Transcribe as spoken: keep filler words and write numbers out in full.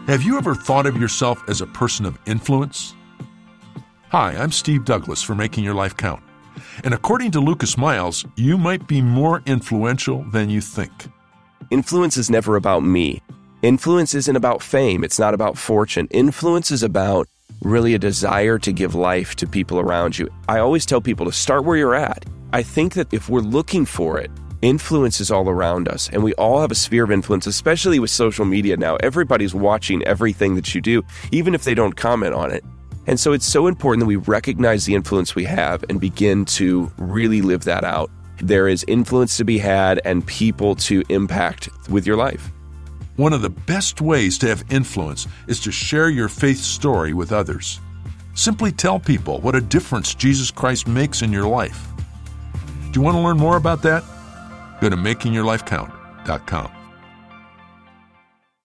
Have you ever thought of yourself as a person of influence? Hi, I'm Steve Douglas for Making Your Life Count. And according to Lucas Miles, you might be more influential than you think. Influence is never about me. Influence isn't about fame. It's not about fortune. Influence is about really a desire to give life to people around you. I always tell people to start where you're at. I think that if we're looking for it, influence is all around us, and we all have a sphere of influence, especially with social media now. Everybody's watching everything that you do, even if they don't comment on it. And so it's so important that we recognize the influence we have and begin to really live that out. There is influence to be had and people to impact with your life. One of the best ways to have influence is to share your faith story with others. Simply tell people what a difference Jesus Christ makes in your life. Do you want to learn more about that? Go to making your life count dot com.